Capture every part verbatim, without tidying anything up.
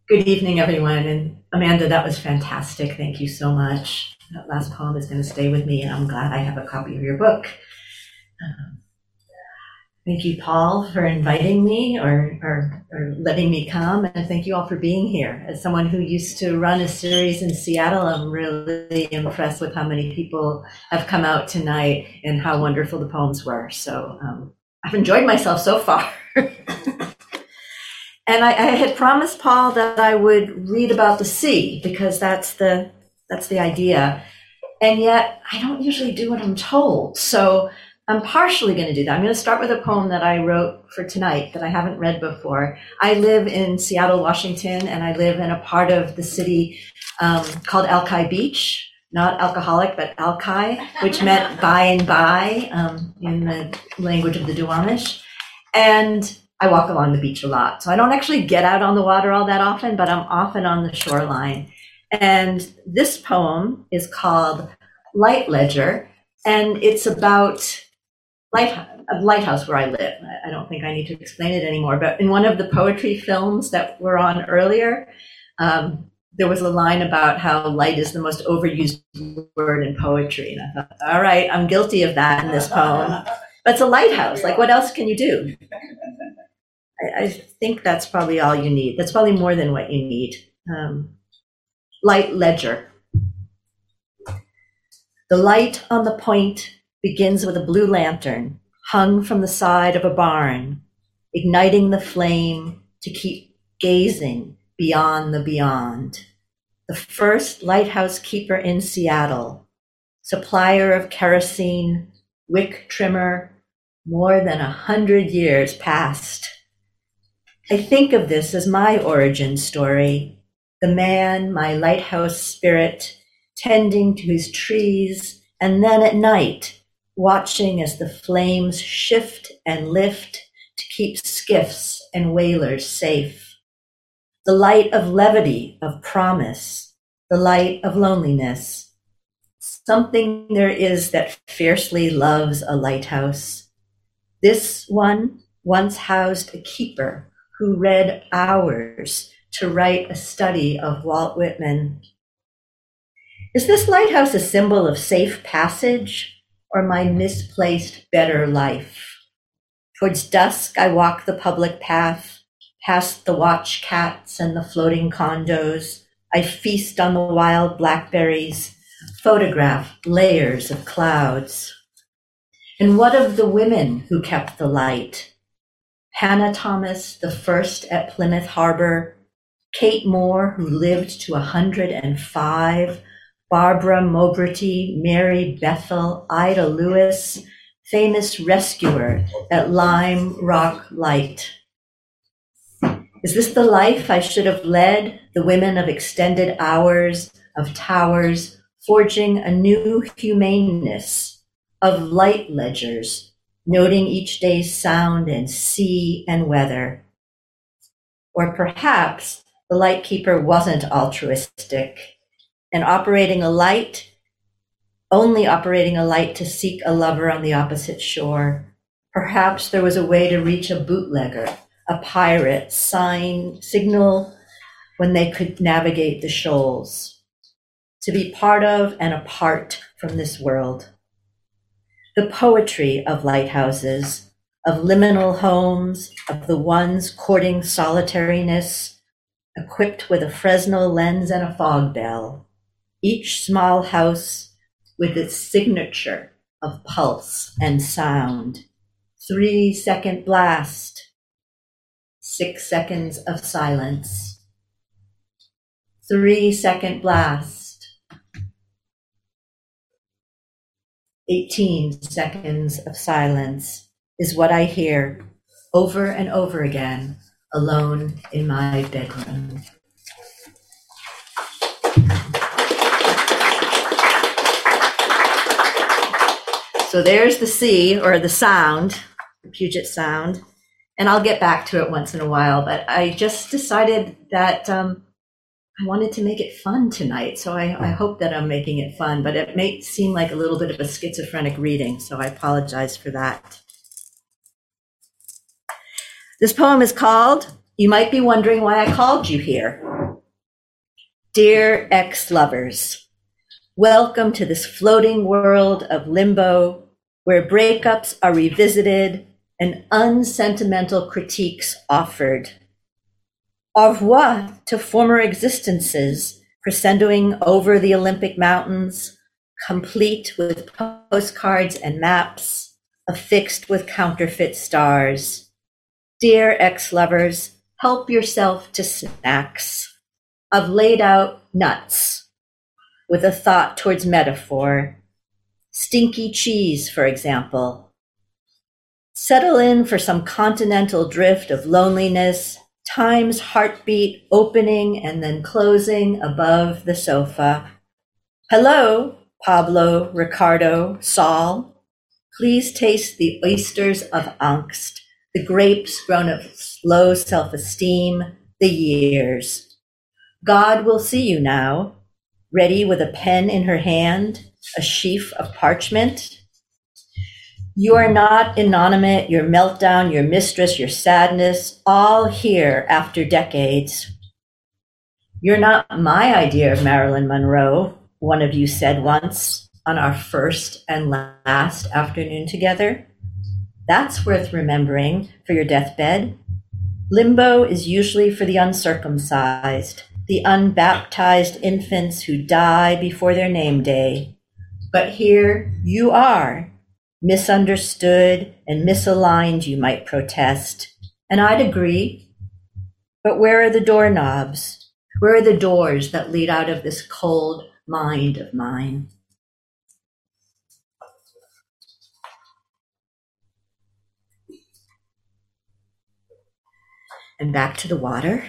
Good evening, everyone. And Amanda, that was fantastic. Thank you so much. That last poem is going to stay with me, and I'm glad I have a copy of your book. Um, thank you, Paul, for inviting me or, or, or letting me come. And thank you all for being here. As someone who used to run a series in Seattle, I'm really impressed with how many people have come out tonight and how wonderful the poems were. So um, I've enjoyed myself so far. And I, I had promised Paul that I would read about the sea because that's the that's the idea. And yet I don't usually do what I'm told. So I'm partially going to do that. I'm going to start with a poem that I wrote for tonight that I haven't read before. I live in Seattle, Washington, and I live in a part of the city um, called Alki Beach. Not alcoholic, but Alki, which meant by and by um, in the language of the Duwamish. And I walk along the beach a lot. So I don't actually get out on the water all that often, but I'm often on the shoreline. And this poem is called Light Ledger, and it's about light, a lighthouse where I live. I don't think I need to explain it anymore, but in one of the poetry films that were on earlier, um, there was a line about how light is the most overused word in poetry. And I thought, all right, I'm guilty of that in this poem. But it's a lighthouse. Like, what else can you do? I, I think that's probably all you need. That's probably more than what you need. Um, light ledger. The light on the point begins with a blue lantern hung from the side of a barn, igniting the flame to keep gazing beyond the beyond. The first lighthouse keeper in Seattle, supplier of kerosene, wick trimmer, more than a hundred years past. I think of this as my origin story, the man, my lighthouse spirit, tending to his trees, and then at night, watching as the flames shift and lift to keep skiffs and whalers safe. The light of levity, of promise, the light of loneliness. Something there is that fiercely loves a lighthouse. This one once housed a keeper who read hours to write a study of Walt Whitman. Is this lighthouse a symbol of safe passage or my misplaced better life? Towards dusk, I walk the public path, past the watch cats and the floating condos. I feast on the wild blackberries, photograph layers of clouds. And what of the women who kept the light? Hannah Thomas, the first at Plymouth Harbor, Kate Moore, who lived to one hundred five, Barbara Mauberty, Mary Bethel, Ida Lewis, famous rescuer at Lime Rock Light. Is this the life I should have led, the women of extended hours, of towers, forging a new humaneness, of light ledgers, noting each day's sound and sea and weather? Or perhaps the lightkeeper wasn't altruistic and operating a light, only operating a light to seek a lover on the opposite shore. Perhaps there was a way to reach a bootlegger, a pirate, sign, signal when they could navigate the shoals, to be part of and apart from this world. The poetry of lighthouses, of liminal homes, of the ones courting solitariness, equipped with a Fresnel lens and a fog bell, each small house with its signature of pulse and sound. Three second blast, six seconds of silence. Three second blast, eighteen seconds of silence is what I hear over and over again, alone in my bedroom. So there's the sea, or the sound, the Puget Sound, and I'll get back to it once in a while, but I just decided that um, I wanted to make it fun tonight, so I, I hope that I'm making it fun, but it may seem like a little bit of a schizophrenic reading, so I apologize for that. This poem is called, You Might Be Wondering Why I Called You Here. Dear ex-lovers, welcome to this floating world of limbo where breakups are revisited and unsentimental critiques offered. Au revoir to former existences crescendoing over the Olympic mountains, complete with postcards and maps, affixed with counterfeit stars. Dear ex-lovers, help yourself to snacks. I've laid out nuts with a thought towards metaphor. Stinky cheese, for example. Settle in for some continental drift of loneliness, time's heartbeat opening and then closing above the sofa. Hello, Pablo, Ricardo, Saul. Please taste the oysters of angst, the grapes grown of slow self-esteem, the years. God will see you now, ready with a pen in her hand, a sheaf of parchment. You are not inanimate, your meltdown, your mistress, your sadness, all here after decades. You're not my idea of Marilyn Monroe, one of you said once on our first and last afternoon together. That's worth remembering for your deathbed. Limbo is usually for the uncircumcised, the unbaptized infants who die before their name day. But here you are, misunderstood and misaligned, you might protest. And I'd agree. But where are the doorknobs? Where are the doors that lead out of this cold mind of mine? And back to the water.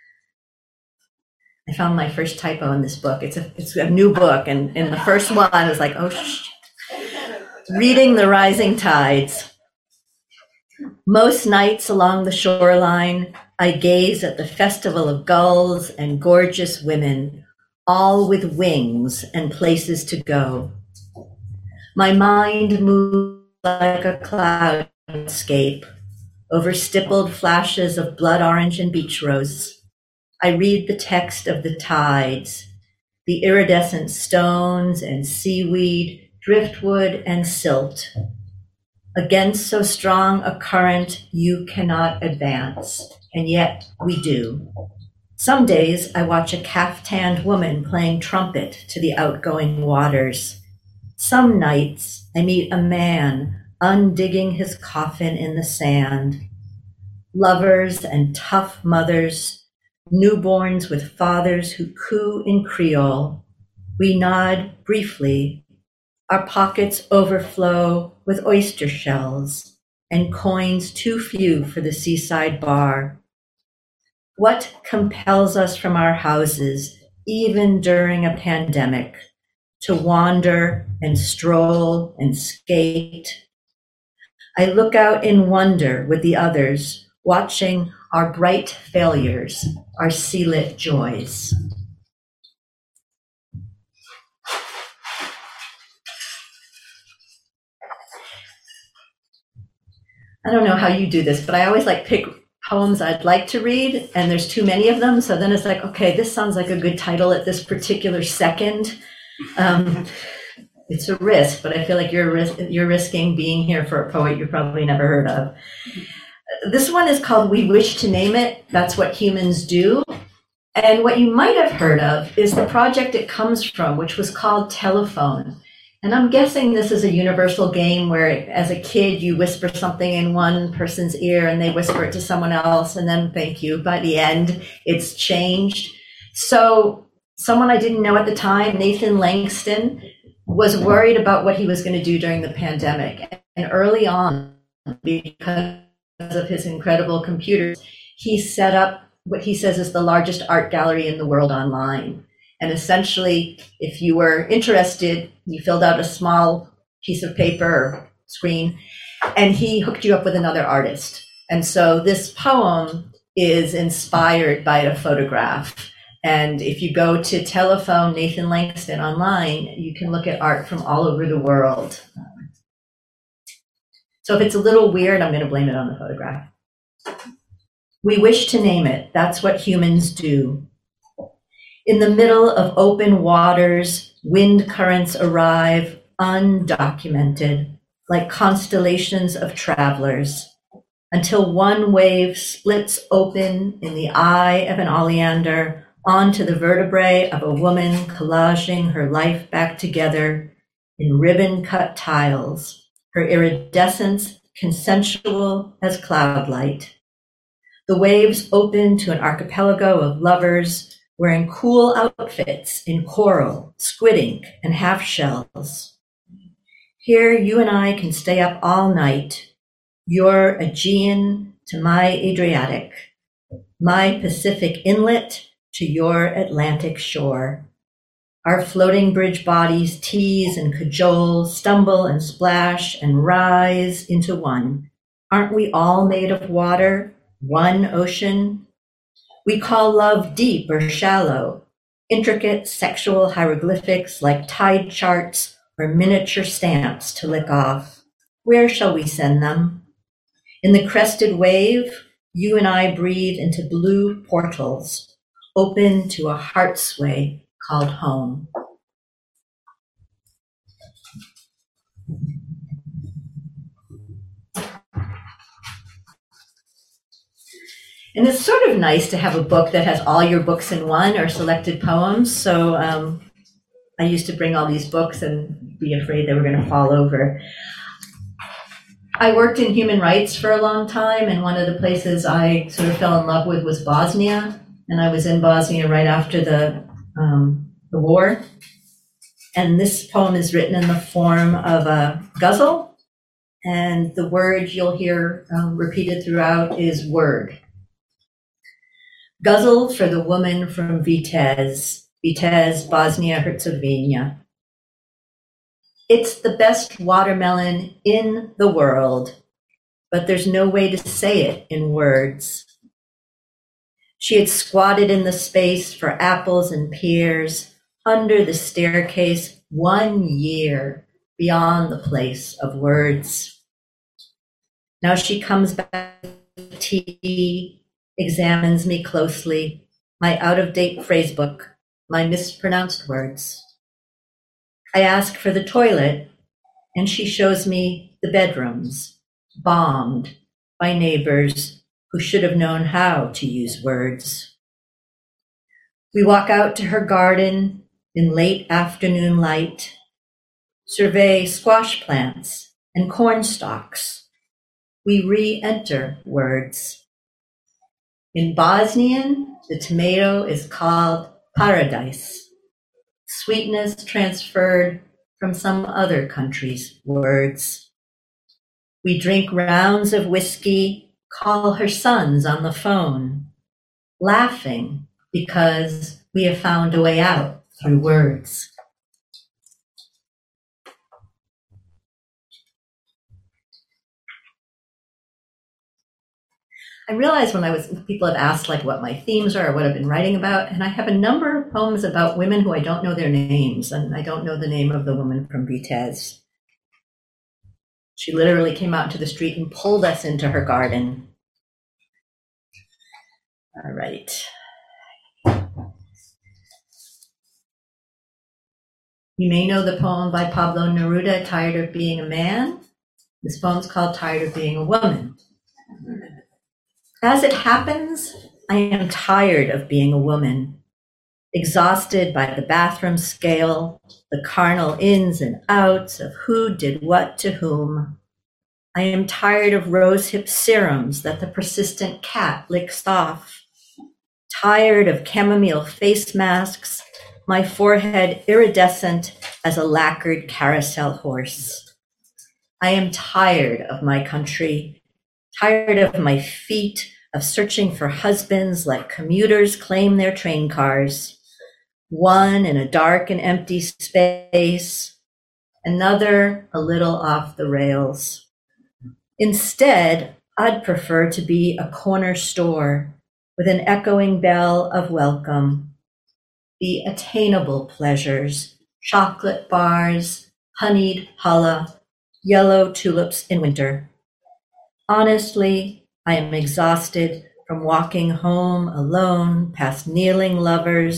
I found my first typo in this book. It's a it's a new book, and in the first one, I was like, oh, shit. Reading the rising tides. Most nights along the shoreline, I gaze at the festival of gulls and gorgeous women, all with wings and places to go. My mind moves like a cloudscape over stippled flashes of blood orange and beach rose. I read the text of the tides, the iridescent stones and seaweed, driftwood and silt. Against so strong a current, you cannot advance, and yet we do. Some days I watch a caftanned woman playing trumpet to the outgoing waters. Some nights I meet a man undigging his coffin in the sand. Lovers and tough mothers, newborns with fathers who coo in Creole. We nod briefly. Our pockets overflow with oyster shells and coins too few for the seaside bar. What compels us from our houses, even during a pandemic, to wander and stroll and skate? I look out in wonder with the others, watching our bright failures, our sea-lit joys. I don't know how you do this, but I always like pick poems I'd like to read, and there's too many of them, so then it's like, okay, this sounds like a good title at this particular second. Um, it's a risk, but I feel like you're ris- you're risking being here for a poet you've probably never heard of. This one is called We Wish to Name It. That's What Humans Do. And what you might have heard of is the project it comes from, which was called Telephone. And I'm guessing this is a universal game where as a kid, you whisper something in one person's ear and they whisper it to someone else. And then thank you. By the end, it's changed. So someone I didn't know at the time, Nathan Langston, was worried about what he was going to do during the pandemic. And early on, because of his incredible computers, he set up what he says is the largest art gallery in the world online. And essentially, if you were interested, you filled out a small piece of paper or screen, and he hooked you up with another artist. And so this poem is inspired by a photograph. And if you go to Telephone Nathan Langston online, you can look at art from all over the world. So if it's a little weird, I'm going to blame it on the photograph. We wish to name it. That's what humans do. In the middle of open waters, wind currents arrive undocumented, like constellations of travelers, until one wave splits open in the eye of an oleander onto the vertebrae of a woman collaging her life back together in ribbon-cut tiles, her iridescence consensual as cloudlight. The waves open to an archipelago of lovers wearing cool outfits in coral, squid ink, and half shells. Here, you and I can stay up all night, your Aegean to my Adriatic, my Pacific inlet to your Atlantic shore. Our floating bridge bodies tease and cajole, stumble and splash and rise into one. Aren't we all made of water, one ocean? We call love deep or shallow, intricate sexual hieroglyphics like tide charts or miniature stamps to lick off. Where shall we send them? In the crested wave, you and I breathe into blue portals, open to a heart sway called home. And it's sort of nice to have a book that has all your books in one or selected poems. So um, I used to bring all these books and be afraid they were going to fall over. I worked in human rights for a long time, and one of the places I sort of fell in love with was Bosnia. And I was in Bosnia right after the um, the war. And this poem is written in the form of a ghazal. And the word you'll hear um, repeated throughout is word. Ghazal for the woman from Vitez, Vitez, Bosnia-Herzegovina. It's the best watermelon in the world, but there's no way to say it in words. She had squatted in the space for apples and pears under the staircase one year beyond the place of words. Now she comes back with tea, examines me closely, my out-of-date phrasebook, my mispronounced words. I ask for the toilet, and she shows me the bedrooms, bombed by neighbors who should have known how to use words. We walk out to her garden in late afternoon light, survey squash plants and corn stalks. We re-enter words. In Bosnian, the tomato is called paradise, sweetness transferred from some other country's words. We drink rounds of whiskey, call her sons on the phone, laughing because we have found a way out through words. I realized when I was, people have asked like what my themes are or what I've been writing about, and I have a number of poems about women who I don't know their names, and I don't know the name of the woman from Vitez. She literally came out into the street and pulled us into her garden. All right. You may know the poem by Pablo Neruda, Tired of Being a Man. This poem's called Tired of Being a Woman. As it happens, I am tired of being a woman, exhausted by the bathroom scale, the carnal ins and outs of who did what to whom. I am tired of rosehip serums that the persistent cat licks off, tired of chamomile face masks, my forehead iridescent as a lacquered carousel horse. I am tired of my country, tired of my feet, of searching for husbands like commuters claim their train cars. One in a dark and empty space, another a little off the rails. Instead, I'd prefer to be a corner store with an echoing bell of welcome. The attainable pleasures, chocolate bars, honeyed challah, yellow tulips in winter. Honestly, I am exhausted from walking home alone, past kneeling lovers,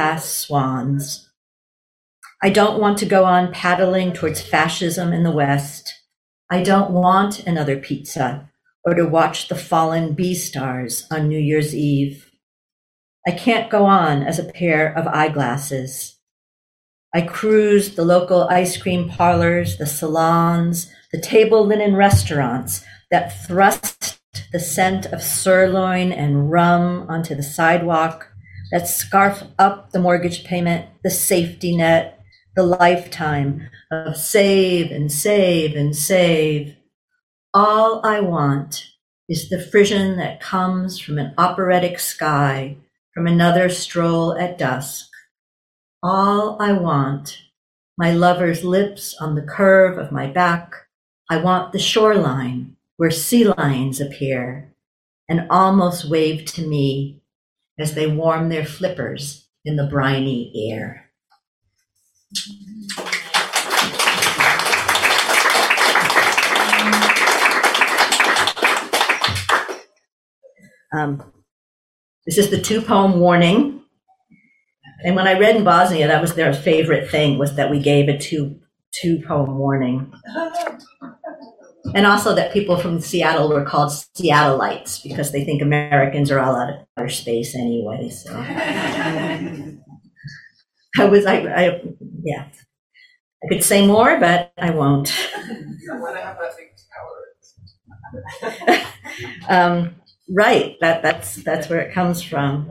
past swans. I don't want to go on paddling towards fascism in the West. I don't want another pizza or to watch the fallen bee stars on New Year's Eve. I can't go on as a pair of eyeglasses. I cruise the local ice cream parlors, the salons, the table linen restaurants that thrust the scent of sirloin and rum onto the sidewalk, that scarf up the mortgage payment, the safety net, the lifetime of save and save and save. All I want is the frisson that comes from an operatic sky, from another stroll at dusk. All I want, my lover's lips on the curve of my back. I want the shoreline where sea lions appear and almost wave to me as they warm their flippers in the briny air. Um, this is the two-poem warning. And when I read in Bosnia, that was their favorite thing, was that we gave a two, two-poem warning. And also that people from Seattle were called Seattleites because they think Americans are all out of outer space anyway. So I was, I, I, yeah. I could say more, but I won't. um, right, that, that's, that's where it comes from.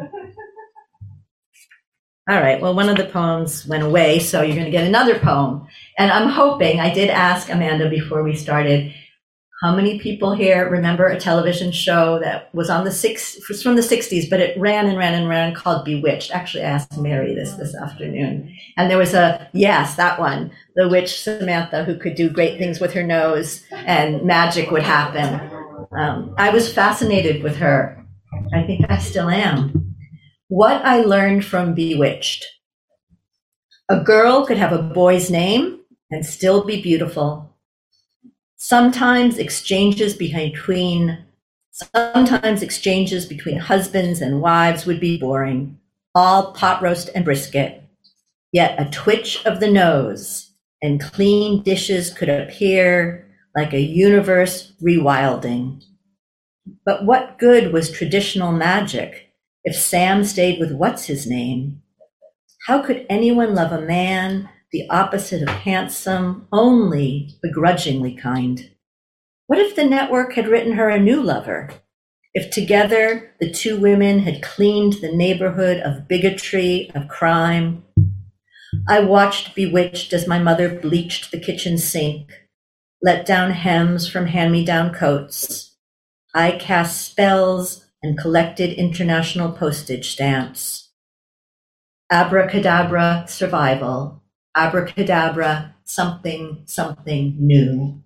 All right, well, one of the poems went away, so you're going to get another poem. And I'm hoping, I did ask Amanda before we started, how many people here remember a television show that was on the six, it was from the sixties, but it ran and ran and ran, called Bewitched. Actually, I asked Mary this this afternoon. And there was a, yes, that one, the witch Samantha, who could do great things with her nose and magic would happen. Um, I was fascinated with her. I think I still am. What I learned from Bewitched. A girl could have a boy's name and still be beautiful. Sometimes exchanges between, sometimes exchanges between husbands and wives would be boring, all pot roast and brisket. Yet a twitch of the nose and clean dishes could appear like a universe rewilding. But what good was traditional magic if Sam stayed with what's his name? How could anyone love a man the opposite of handsome, only begrudgingly kind? What if the network had written her a new lover? If together the two women had cleaned the neighborhood of bigotry, of crime? I watched Bewitched as my mother bleached the kitchen sink, let down hems from hand-me-down coats. I cast spells and collected international postage stamps. Abracadabra, survival. Abracadabra, something, something new.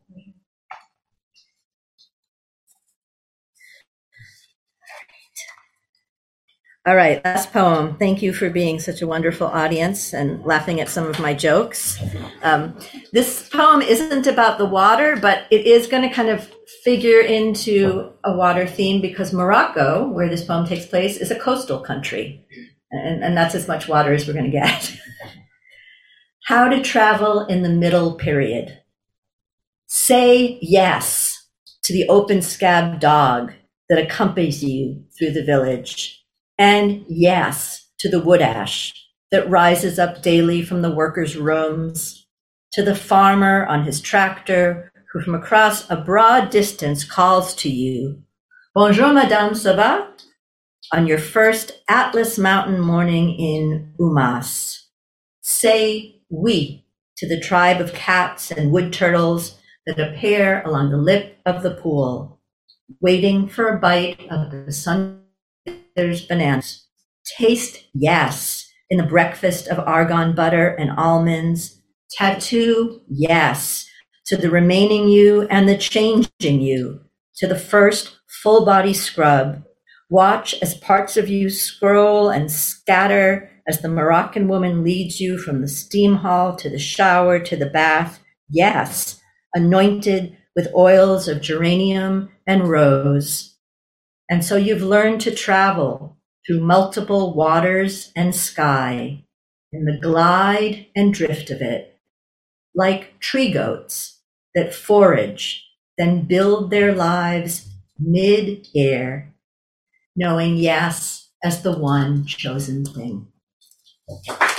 All right, last poem. Thank you for being such a wonderful audience and laughing at some of my jokes. Um, this poem isn't about the water, but it is going to kind of figure into a water theme because Morocco, where this poem takes place, is a coastal country. And, and that's as much water as we're going to get. How to travel in the middle period. Say yes to the open scab dog that accompanies you through the village. And yes to the wood ash that rises up daily from the workers' rooms, to the farmer on his tractor who from across a broad distance calls to you, Bonjour, Madame, ça va? On your first Atlas Mountain morning in Umas. Say oui to the tribe of cats and wood turtles that appear along the lip of the pool, waiting for a bite of the sun. There's bananas. Taste yes in the breakfast of argan butter and almonds. Tattoo yes to the remaining you and the changing you, to the first full body scrub. Watch as parts of you scroll and scatter as the Moroccan woman leads you from the steam hall to the shower to the bath. Yes, anointed with oils of geranium and rose. And so you've learned to travel through multiple waters and sky, in the glide and drift of it, like tree goats that forage, then build their lives mid-air, knowing yes as the one chosen thing.